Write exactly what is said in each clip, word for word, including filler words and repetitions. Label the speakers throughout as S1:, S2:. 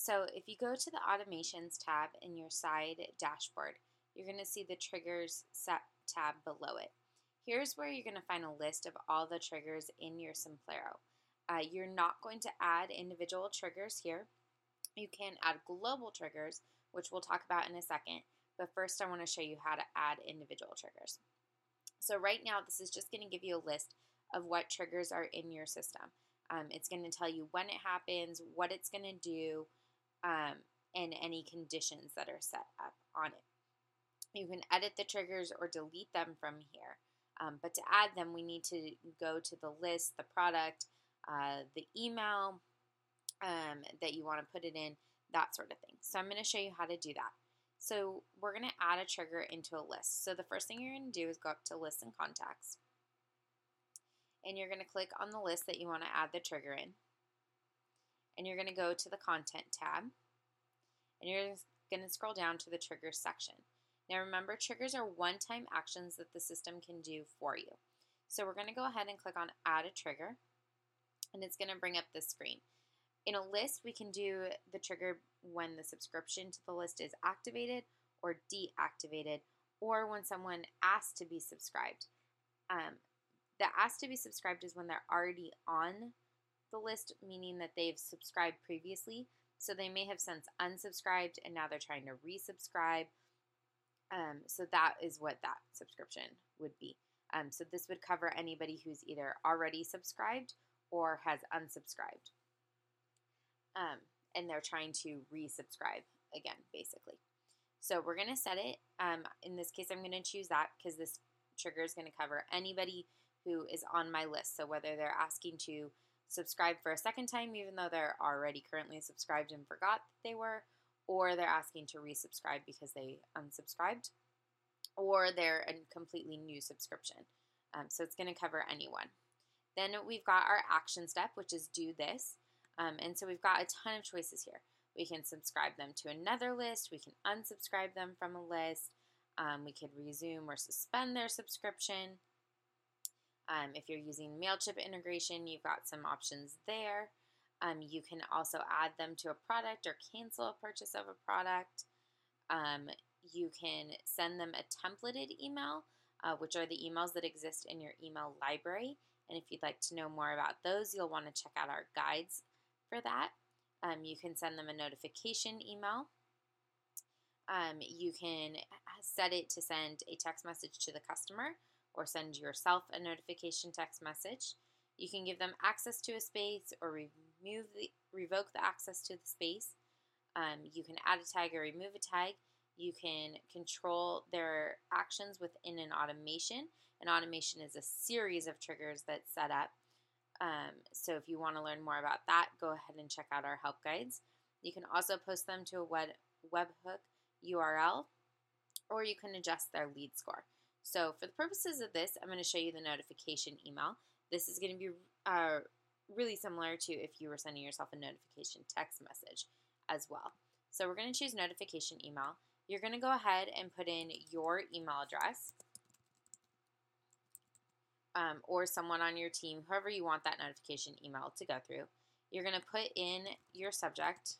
S1: So if you go to the Automations tab in your side dashboard, you're going to see the Triggers set tab below it. Here's where you're going to find a list of all the triggers in your Simplero. Uh, you're not going to add individual triggers here. You can add global triggers, which we'll talk about in a second, but first I want to show you how to add individual triggers. So right now this is just going to give you a list of what triggers are in your system. Um, it's going to tell you when it happens, what it's going to do, um, and any conditions that are set up on it. You can edit the triggers or delete them from here. Um, but to add them, we need to go to the list, the product, uh, the email um, that you want to put it in, that sort of thing. So I'm going to show you how to do that. So we're going to add a trigger into a list. So the first thing you're going to do is go up to Lists and Contacts. And you're going to click on the list that you want to add the trigger in. And you're going to go to the Content tab. And you're going to scroll down to the Triggers section. Now remember, triggers are one-time actions that the system can do for you. So we're going to go ahead and click on Add a Trigger, and it's going to bring up this screen. In a list, we can do the trigger when the subscription to the list is activated or deactivated, or when someone asks to be subscribed. Um, the ask to be subscribed is when they're already on the list, meaning that they've subscribed previously. So they may have since unsubscribed and now they're trying to resubscribe. Um, so that is what that subscription would be. Um, so this would cover anybody who's either already subscribed or has unsubscribed. Um, and they're trying to resubscribe again, basically. So we're going to set it. Um, in this case, I'm going to choose that because this trigger is going to cover anybody who is on my list. So whether they're asking to subscribe for a second time, even though they're already currently subscribed and forgot that they were, or they're asking to resubscribe because they unsubscribed, or they're a completely new subscription. Um, so it's going to cover anyone. Then we've got our action step, which is do this. Um, and so we've got a ton of choices here. We can subscribe them to another list. We can unsubscribe them from a list. Um, we could resume or suspend their subscription. Um, if you're using MailChimp integration, you've got some options there. Um, you can also add them to a product or cancel a purchase of a product. Um, you can send them a templated email, uh, which are the emails that exist in your email library. And if you'd like to know more about those, you'll want to check out our guides for that. Um, you can send them a notification email. Um, you can set it to send a text message to the customer or send yourself a notification text message. You can give them access to a space or remove the, revoke the access to the space. Um, you can add a tag or remove a tag. You can control their actions within an automation. An automation is a series of triggers that's set up. Um, so if you want to learn more about that, go ahead and check out our help guides. You can also post them to a web, webhook U R L, or you can adjust their lead score. So for the purposes of this, I'm going to show you the notification email. This is going to be uh, really similar to if you were sending yourself a notification text message as well. So we're going to choose notification email. You're going to go ahead and put in your email address um, or someone on your team, whoever you want that notification email to go through. You're going to put in your subject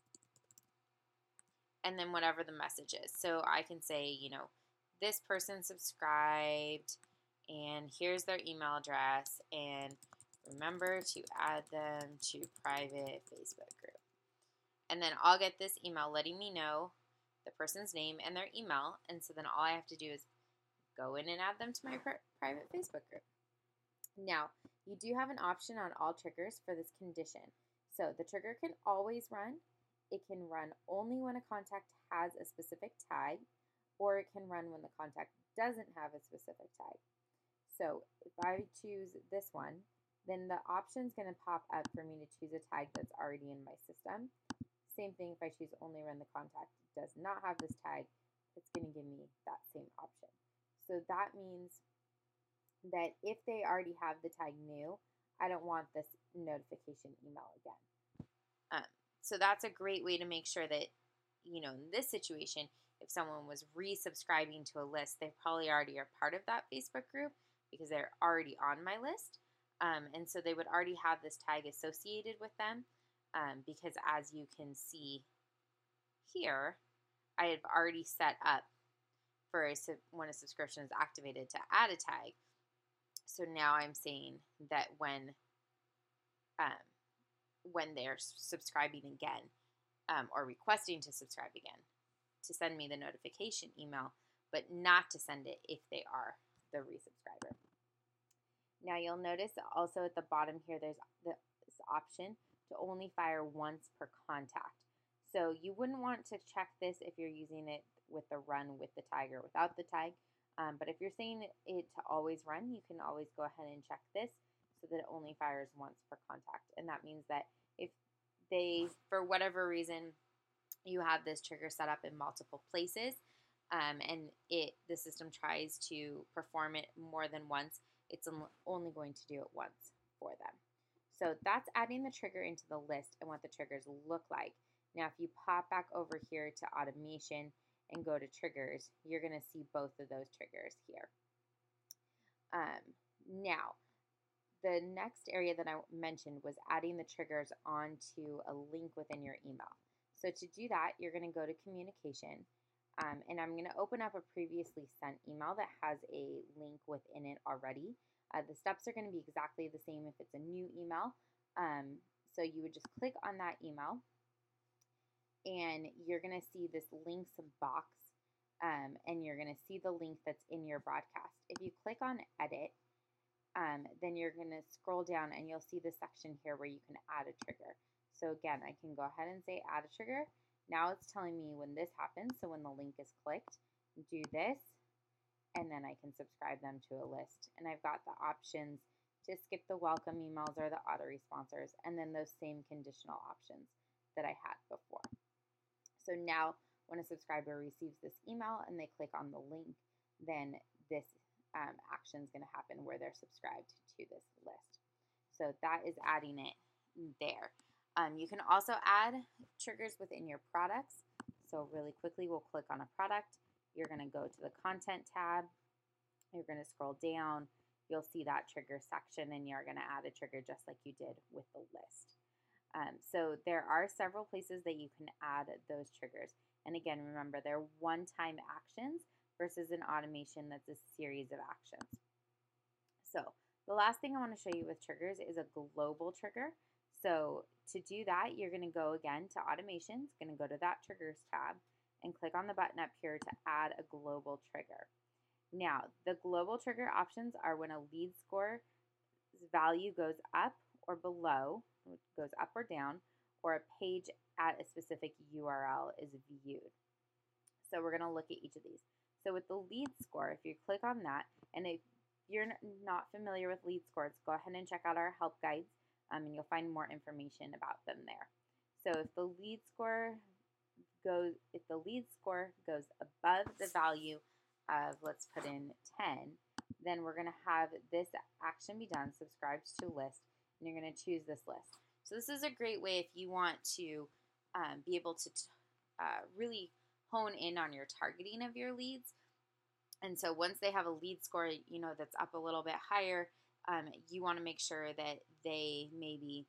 S1: and then whatever the message is. So I can say, you know, this person subscribed and here's their email address and remember to add them to private Facebook group. And then I'll get this email letting me know the person's name and their email. And so then all I have to do is go in and add them to my pr- private Facebook group. Now, you do have an option on all triggers for this condition. So the trigger can always run. It can run only when a contact has a specific tag, or it can run when the contact doesn't have a specific tag. So if I choose this one, then the option is going to pop up for me to choose a tag that's already in my system. Same thing if I choose only when the contact does not have this tag, it's going to give me that same option. So that means that if they already have the tag new, I don't want this notification email again. Um, so that's a great way to make sure that, you know, in this situation, if someone was resubscribing to a list, they probably already are part of that Facebook group because they're already on my list. Um, and so they would already have this tag associated with them. um, because as you can see here, I have already set up for a, when a subscription is activated to add a tag. So now I'm saying that when um, when they're subscribing again um, or requesting to subscribe again, to send me the notification email, but not to send it if they are the resubscriber. Now you'll notice also at the bottom here there's this option to only fire once per contact. So you wouldn't want to check this if you're using it with the run with the tag or without the tag. Um, but if you're saying it to always run, you can always go ahead and check this so that it only fires once per contact. And that means that if they, for whatever reason, you have this trigger set up in multiple places um, and it the system tries to perform it more than once, it's only going to do it once for them. So that's adding the trigger into the list and what the triggers look like. Now, if you pop back over here to automation and go to triggers, you're going to see both of those triggers here. Um, now, the next area that I mentioned was adding the triggers onto a link within your email. So to do that, you're going to go to communication, um, and I'm going to open up a previously sent email that has a link within it already. Uh, the steps are going to be exactly the same if it's a new email. Um, so you would just click on that email, and you're going to see this links box, um, and you're going to see the link that's in your broadcast. If you click on edit, um, then you're going to scroll down and you'll see the section here where you can add a trigger. So again, I can go ahead and say add a trigger. Now it's telling me when this happens, so when the link is clicked, do this, and then I can subscribe them to a list. And I've got the options to skip the welcome emails or the autoresponsors, and then those same conditional options that I had before. So now when a subscriber receives this email and they click on the link, then this um, action is going to happen where they're subscribed to this list. So that is adding it there. Um, you can also add triggers within your products. So really quickly, we'll click on a product. You're going to go to the content tab. You're going to scroll down. You'll see that trigger section, and you're going to add a trigger just like you did with the list. Um, so there are several places that you can add those triggers. And again, remember, they're one-time actions versus an automation that's a series of actions. So the last thing I want to show you with triggers is a global trigger. So to do that, you're going to go again to automations, going to go to that triggers tab and click on the button up here to add a global trigger. Now, the global trigger options are when a lead score value goes up or below, goes up or down, or a page at a specific U R L is viewed. So we're going to look at each of these. So with the lead score, if you click on that, and if you're not familiar with lead scores, go ahead and check out our help guides, um, and you'll find more information about them there. So if the lead score goes, if the lead score goes above the value of, let's put in ten, then we're going to have this action be done, subscribes to list, and you're going to choose this list. So this is a great way if you want to um, be able to uh, really hone in on your targeting of your leads. And so once they have a lead score, you know, that's up a little bit higher, um, you want to make sure that they maybe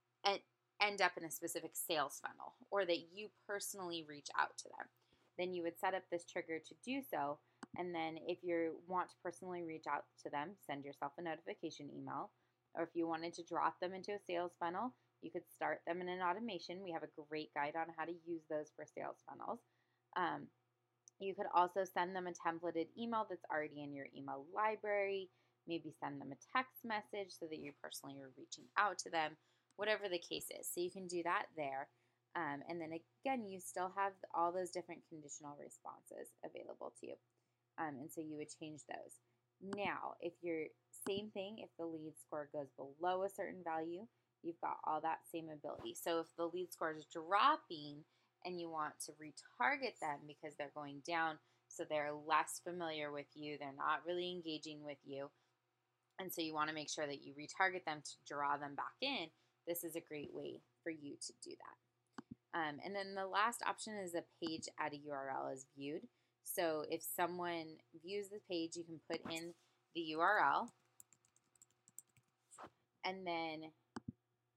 S1: end up in a specific sales funnel, or that you personally reach out to them. Then you would set up this trigger to do so. And then if you want to personally reach out to them, send yourself a notification email. Or if you wanted to drop them into a sales funnel, you could start them in an automation. We have a great guide on how to use those for sales funnels. Um, you could also send them a templated email that's already in your email library. Maybe send them a text message so that you personally are reaching out to them, whatever the case is. So you can do that there. Um, and then again, you still have all those different conditional responses available to you. Um, and so you would change those. Now, if you're, same thing, if the lead score goes below a certain value, you've got all that same ability. So if the lead score is dropping and you want to retarget them because they're going down, so they're less familiar with you, they're not really engaging with you, and so you want to make sure that you retarget them to draw them back in, this is a great way for you to do that. Um, and then the last option is a page at a U R L is viewed. So if someone views the page, you can put in the U R L, and then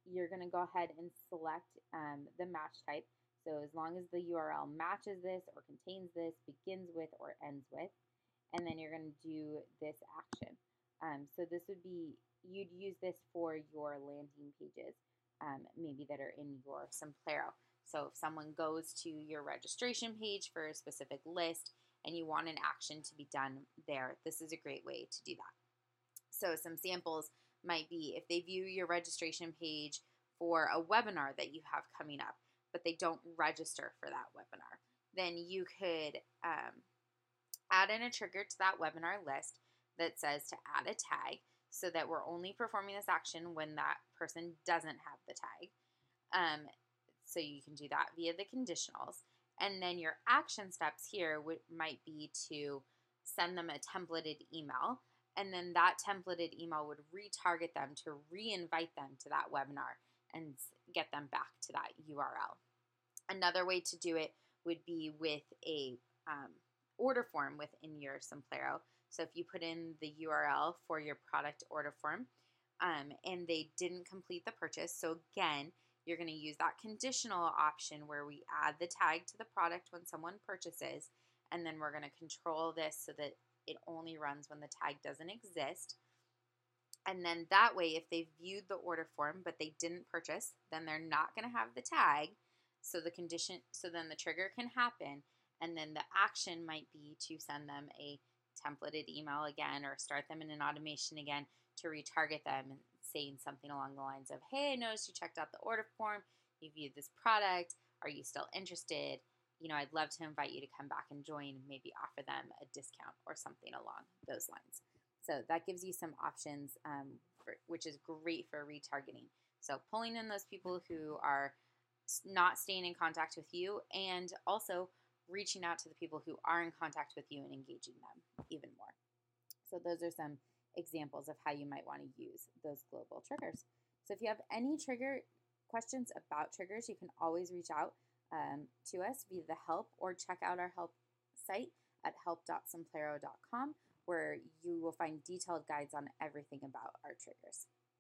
S1: you're going to go ahead and select um, the match type. So as long as the U R L matches this or contains this, begins with or ends with, and then you're going to do this action. Um, so this would be, you'd use this for your landing pages, um, maybe that are in your Simplero. So if someone goes to your registration page for a specific list and you want an action to be done there, this is a great way to do that. So some samples might be if they view your registration page for a webinar that you have coming up, but they don't register for that webinar, then you could um, add in a trigger to that webinar list that says to add a tag so that we're only performing this action when that person doesn't have the tag. Um, so you can do that via the conditionals. And then your action steps here would, might be to send them a templated email, and then that templated email would retarget them to re-invite them to that webinar and get them back to that U R L. Another way to do it would be with a um, order form within your Simplero. So if you put in the U R L for your product order form um, and they didn't complete the purchase, so again, you're going to use that conditional option where we add the tag to the product when someone purchases, and then we're going to control this so that it only runs when the tag doesn't exist. And then that way, if they viewed the order form but they didn't purchase, then they're not going to have the tag. So the condition, so then the trigger can happen, and then the action might be to send them a templated email again or start them in an automation again to retarget them and saying something along the lines of, hey, I noticed you checked out the order form, you viewed this product, are you still interested? You know, I'd love to invite you to come back and join, maybe offer them a discount or something along those lines. So that gives you some options, um, for, which is great for retargeting. So pulling in those people who are not staying in contact with you, and also reaching out to the people who are in contact with you and engaging them even more. So those are some examples of how you might want to use those global triggers. So if you have any trigger questions about triggers, you can always reach out um, to us via the help, or check out our help site at help dot simplero dot com, where you will find detailed guides on everything about our triggers.